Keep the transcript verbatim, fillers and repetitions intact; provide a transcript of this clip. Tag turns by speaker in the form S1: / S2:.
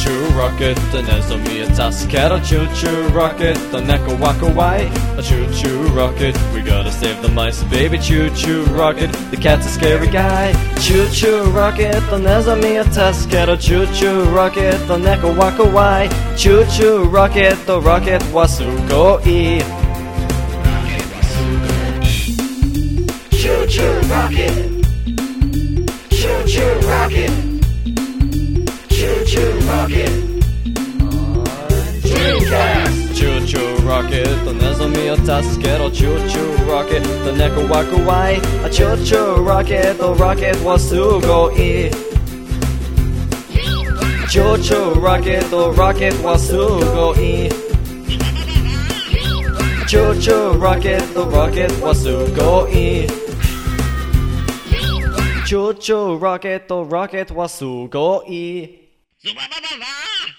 S1: チューロケットネズミを助けろチューチューロケット猫は怖いチューチューロケット We gotta save the mice baby チューチューロケット The cat's a scary guy チューチューロケットネズミを助けろチューチューロケット猫は怖いチューチューロケットロケットはすごい
S2: Choo choo rocket, choo choo rocket, choo choo rocket. Dreamcast.
S1: チューチューロケットネズミを助けろチューチューロケット猫は怖いチューチューロケットロケットはすごいチューチューロケットロケットはすごいチューチューロケットロケットはすごいチューチューロケットロケットはすごい
S2: ズババババ